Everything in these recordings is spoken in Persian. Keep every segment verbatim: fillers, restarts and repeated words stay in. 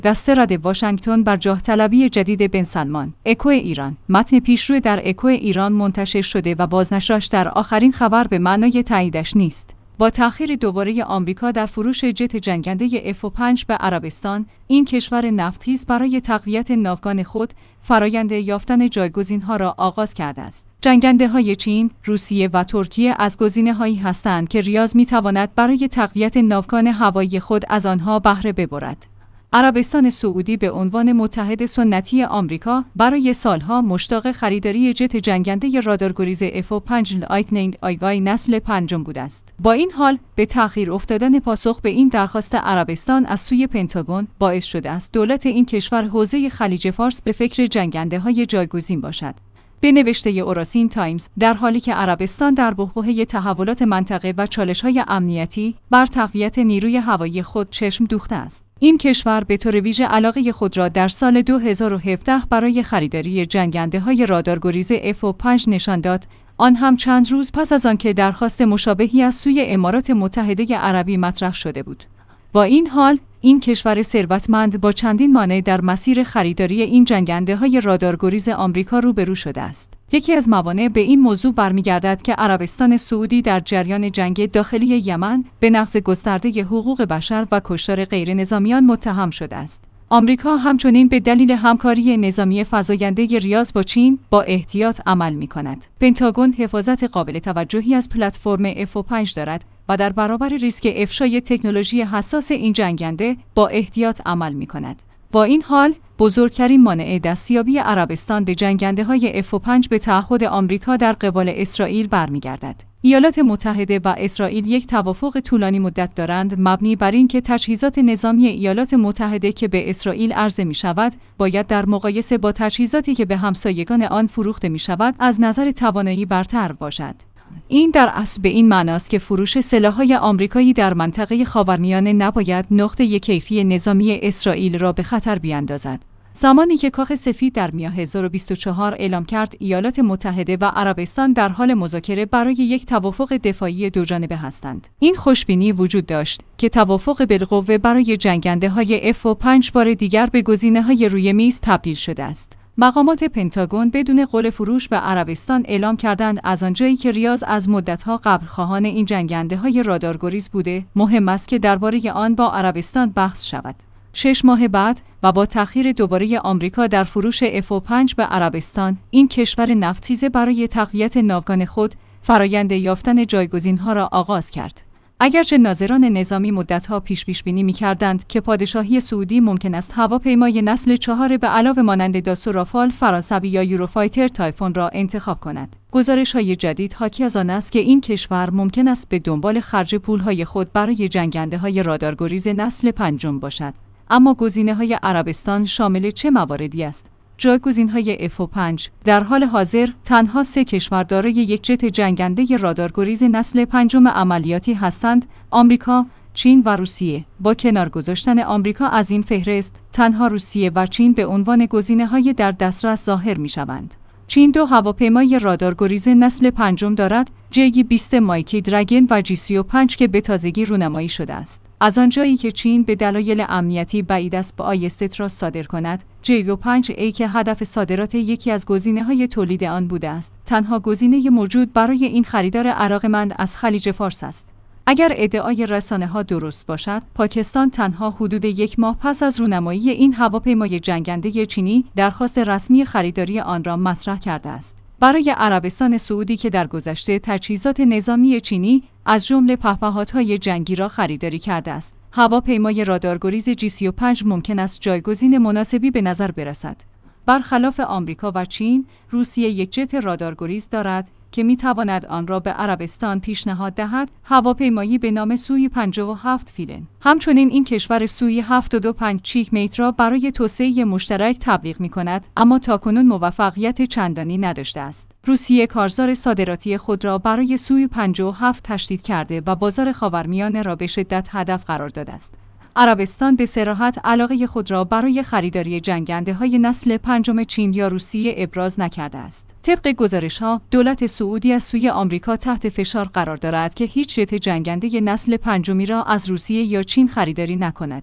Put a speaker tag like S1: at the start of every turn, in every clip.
S1: دست رد واشنگتن بر جاه طلبی جدید بن سلمان. اکو ایران. متن پیشرو در اکو ایران منتشر شده و بازنشرش در آخرین خبر به معنای تاییدش نیست. با تأخیر دوباره آمریکا در فروش جت جنگنده اف پنج به عربستان، این کشور نفتخیز برای تقویت ناوگان خود فرایند یافتن جایگزین‌ها را آغاز کرده است. جنگنده‌های چین، روسیه و ترکیه از گزینه‌هایی هستند که ریاض می‌تواند برای تقویت ناوگان هوایی خود از آنها بهره ببرد. عربستان سعودی به عنوان متحد سنتی آمریکا برای سالها مشتاق خریداری جت جنگنده رادارگریز اف پنج لایتنینگ آیگای نسل پنجم بوده است. با این حال به تأخیر افتادن پاسخ به این درخواست عربستان از سوی پنتاگون باعث شده است دولت این کشور حوزه خلیج فارس به فکر جنگنده‌های جایگزین باشد. به نوشته اوراسین تایمز، در حالی که عربستان در بحبوحه تحولات منطقه و چالش‌های امنیتی بر تقویت نیروی هوایی خود چشم دوخته است. این کشور به طور ویژه علاقه خود را در سال دو هزار و هفده برای خریداری جنگنده‌های رادارگریز اف پنج نشان داد، آن هم چند روز پس از آنکه درخواست مشابهی از سوی امارات متحده عربی مطرح شده بود. با این حال، این کشور ثروتمند با چندین مانع در مسیر خریداری این جنگنده‌های رادارگریز آمریکا روبرو شده است. یکی از موانع به این موضوع برمیگردد که عربستان سعودی در جریان جنگ داخلی یمن به نقض گسترده حقوق بشر و کشتار غیرنظامیان متهم شده است. آمریکا همچنین به دلیل همکاری نظامی فزاینده ریاض با چین با احتیاط عمل می‌کند. پنتاگون حفاظت قابل توجهی از پلتفرم اف پنج دارد و در برابر ریسک افشای تکنولوژی حساس این جنگنده با احتیاط عمل می‌کند. با این حال، بزرگترین مانع دستیابی عربستان به جنگنده‌های اف پنج به تعهد آمریکا در قبال اسرائیل برمیگردد. ایالات متحده و اسرائیل یک توافق طولانی مدت دارند مبنی بر اینکه تجهیزات نظامی ایالات متحده که به اسرائیل عرضه می‌شود، باید در مقایسه با تجهیزاتی که به همسایگان آن فروخته می‌شود، از نظر توانایی برتر باشد. این در اصل به این معناست که فروش سلاح‌های آمریکایی در منطقه خاورمیانه نباید نقطه کیفی نظامی اسرائیل را به خطر بیاندازد. زمانی که کاخ سفید در می هزار و بیست و چهار اعلام کرد ایالات متحده و عربستان در حال مذاکره برای یک توافق دفاعی دوجانبه هستند، این خوشبینی وجود داشت که توافق بالقوه برای جنگنده‌های اف پنج بار دیگر به گزینه‌های روی میز تبدیل شده است. مقامات پنتاگون بدون قول فروش به عربستان اعلام کردند از آنجایی که ریاض از مدت‌ها قبل خواهان این جنگنده‌های رادارگریز بوده، مهم است که درباره آن با عربستان بحث شود. شش ماه بعد و با تأخیر دوباره آمریکا در فروش اف پنج به عربستان، این کشور نفتخیز برای تقویت ناوگان خود فرایند یافتن جایگزین‌ها را آغاز کرد. اگرچه ناظران نظامی مدت‌ها پیش پیش بینی می‌کردند که پادشاهی سعودی ممکن است هواپیمای نسل چهار به علاوه مانند داسو رافال، فرانسوی یا یوروفایتر تایفون را انتخاب کند، گزارش‌های جدید حاکی از آن است که این کشور ممکن است به دنبال خرج پول‌های خود برای جنگنده‌های رادارگریز نسل پنجم باشد. اما گزینه‌های عربستان شامل چه مواردی است؟ جایگزین‌های اف پنج در حال حاضر تنها سه کشور دارای یک جت جنگنده رادارگریز نسل پنجم عملیاتی هستند: آمریکا، چین و روسیه. با کنار گذاشتن آمریکا از این فهرست، تنها روسیه و چین به عنوان گزینه‌های در دسترس ظاهر می‌شوند. چین دو هواپیمای رادارگریز نسل پنجم دارد، جی بیست مایتی درگن و جی سی و پنج که به تازگی رونمایی شده است. از آنجایی که چین به دلایل امنیتی بعید است با آیستت را صادر کند، جی و پنج ای که هدف صادرات یکی از گزینه‌های تولید آن بوده است، تنها گزینه موجود برای این خریدار علاقه‌مند از خلیج فارس است. اگر ادعای رسانه‌ها درست باشد، پاکستان تنها حدود یک ماه پس از رونمایی این هواپیمای جنگنده چینی درخواست رسمی خریداری آن را مطرح کرده است. برای عربستان سعودی که در گذشته تجهیزات نظامی چینی از جمله پهپادهای جنگی را خریداری کرده است، هواپیمای رادارگریز جی سی و پنج ممکن است جایگزین مناسبی به نظر برسد. برخلاف آمریکا و چین، روسیه یک جت رادارگریز دارد که می‌تواند آن را به عربستان پیشنهاد دهد، هواپیمایی به نام سوی پنجاه و هفت فیلن. همچنین این کشور سوی هفتاد و پنج چیک میت را برای توسعه مشترک تبلیغ می‌کند، اما تاکنون موفقیت چندانی نداشته است. روسیه کارزار صادراتی خود را برای سوی پنجاه و هفت تشدید کرده و بازار خاورمیانه را به شدت هدف قرار داده است. عربستان به صراحت علاقه خود را برای خریداری جنگنده‌های نسل پنجم چین یا روسیه ابراز نکرده است. طبق گزارش‌ها، دولت سعودی از سوی آمریکا تحت فشار قرار دارد که هیچ جت جنگنده نسل پنجمی را از روسیه یا چین خریداری نکند.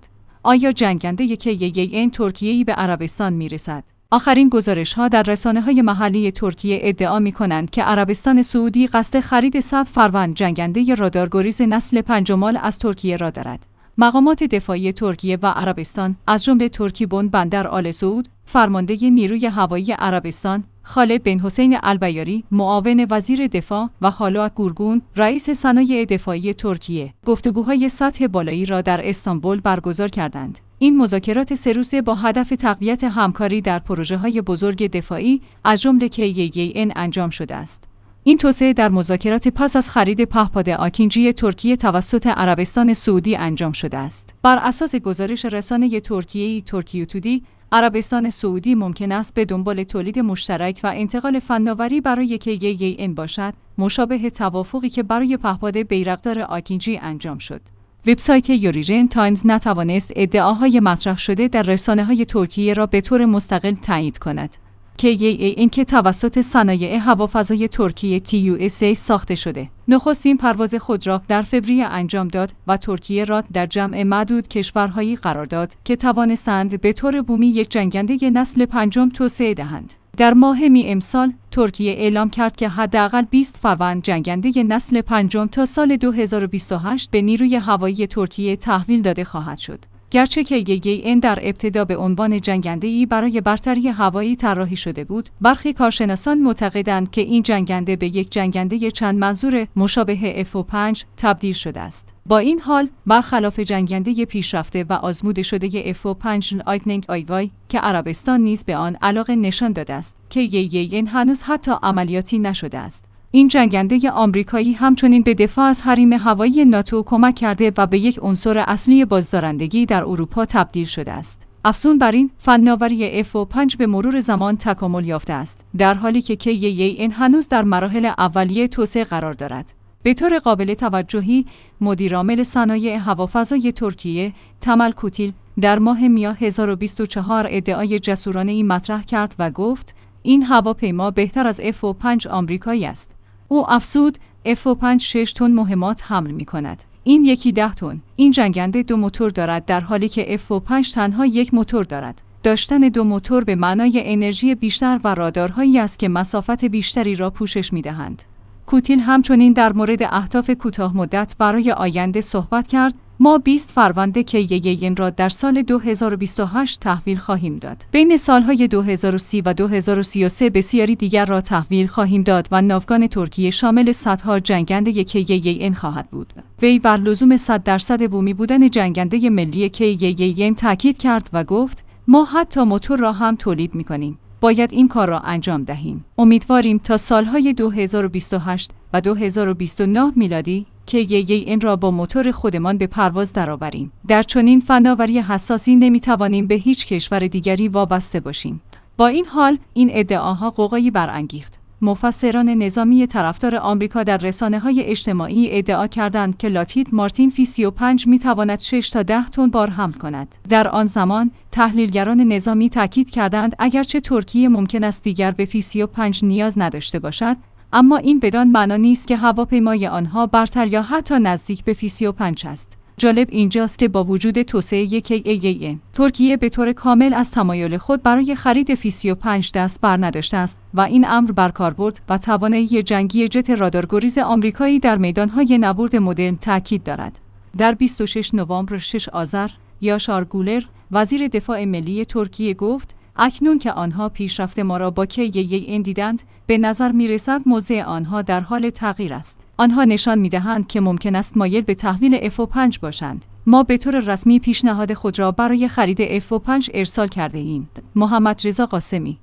S1: آیا جنگنده کی ای این ترکیه‌ای به عربستان میرسد؟ آخرین گزارش‌ها در رسانه‌های محلی ترکیه ادعا می‌کنند که عربستان سعودی قصد خرید صد فروند جنگنده رادارگریز نسل پنجمال از ترکیه را دارد. مقامات دفاعی ترکیه و عربستان از جمله ترکیبون بندر آل سعود، فرمانده نیروی هوایی عربستان، خالد بن حسین البیاری، معاون وزیر دفاع و خالد گورگون، رئیس صنایع دفاعی ترکیه، گفتگوهای سطح بالایی را در استانبول برگزار کردند. این مذاکرات سه روزه با هدف تقویت همکاری در پروژه‌های بزرگ دفاعی از جمله کی ای این انجام شده است. این توسعه در مذاکرات پس از خرید پهپاد آکینجی ترکیه توسط عربستان سعودی انجام شده است. بر اساس گزارش رسانه ترکیه‌ای ترکیو تودی، عربستان سعودی ممکن است به دنبال تولید مشترک و انتقال فناوری برای کی ای این باشد، مشابه توافقی که برای پهپاد بیرقدار آکینجی انجام شد. وبسایت یوریژن تایمز نتوانست ادعاهای مطرح شده در رسانه‌های ترکیه را به طور مستقل تایید کند. کی ای این که توسط صنایع هوافضای ترکیه تی یو اس ای ساخته شده، نخستین پرواز خود را در فوریه انجام داد و ترکیه را در جمع معدود کشورهایی قرار داد که توانستند به طور بومی یک جنگنده نسل پنجم توسعه دهند. در ماه می امسال، ترکیه اعلام کرد که حداقل بیست فروند جنگنده نسل پنجم تا سال دو هزار و بیست و هشت به نیروی هوایی ترکیه تحویل داده خواهد شد. گرچه کی ای این در ابتدا به عنوان جنگنده‌ای برای برتری هوایی طراحی شده بود، برخی کارشناسان معتقدند که این جنگنده به یک جنگنده چند منظور مشابه اف پنج تبدیل شده است. با این حال، برخلاف جنگنده پیشرفته و آزموده شده اف پنج لایتنینگ آی وای که عربستان نیز به آن علاقه نشان داده است، کی ای این هنوز حتی عملیاتی نشده است. این جنگنده آمریکایی همچنین به دفاع از حریم هوایی ناتو کمک کرده و به یک عنصر اصلی بازدارندگی در اروپا تبدیل شده است. افزون بر این، فناوری اف پنج به مرور زمان تکامل یافته است، در حالی که کی ای این هنوز در مراحل اولیه توسعه قرار دارد. به طور قابل توجهی، مدیرعامل صنایع هوافضای ترکیه، تمل کوتیل، در ماه می هزار و بیست و چهار ادعای جسورانه‌ای مطرح کرد و گفت: این هواپیما بهتر از اف پنج آمریکایی است. او افزود: اف پنج شش تن مهمات حمل می کند. این یکی ده تن. این جنگنده دو موتور دارد در حالی که اف پنج تنها یک موتور دارد. داشتن دو موتور به معنای انرژی بیشتر و رادارهایی است که مسافت بیشتری را پوشش می دهند. کوتیل همچنین در مورد اهداف کوتاه مدت برای آینده صحبت کرد: ما بیست فروند کی ای این را در سال دو هزار و بیست و هشت تحویل خواهیم داد. بین سالهای دو هزار و سی و دو هزار و سی و سه بسیاری دیگر را تحویل خواهیم داد و ناوگان ترکیه شامل صدها جنگنده کی ای این خواهد بود. وی بر لزوم صد درصد بومی بودن جنگنده ملی کی ای این تاکید کرد و گفت: ما حتی موتور را هم تولید می‌کنیم. باید این کار را انجام دهیم. امیدواریم تا سالهای دو هزار و بیست و هشت و دو هزار و بیست و نه میلادی کی ای این را با موتور خودمان به پرواز درآوریم. در چنین فناوری حساسی نمیتوانیم به هیچ کشور دیگری وابسته باشیم. با این حال، این ادعاها غوغایی برانگیخت. مفسران نظامی طرفدار آمریکا در رسانه‌های اجتماعی ادعا کردند که لاکهید مارتین فی سی و پنج میتواند شش تا ده تن بار حمل کند. در آن زمان، تحلیلگران نظامی تاکید کردند اگرچه ترکیه ممکن است دیگر به فی سی و پنج نیاز نداشته باشد، اما این بدان معنا نیست که هواپیمای آنها برتر یا حتی نزدیک به فی سی و پنج است. جالب اینجاست که با وجود توسعه کی ای این، ترکیه به طور کامل از تمایل خود برای خرید فی سی و پنج دست بر نداشته است و این امر بر کاربرد و توانایی جنگی جت رادارگریز آمریکایی در میدانهای نبرد مدرن تاکید دارد. در بیست و شش نوامبر شش آذر، یاشار گولر، وزیر دفاع ملی ترکیه گفت: اکنون که آنها پیشرفت ما را با کی ای این دیدند، به نظر می رسد موضع آنها در حال تغییر است. آنها نشان می دهند که ممکن است مایل به تحویل اف پنج باشند. ما به طور رسمی پیشنهاد خود را برای خرید اف پنج ارسال کرده ایم. محمد رضا قاسمی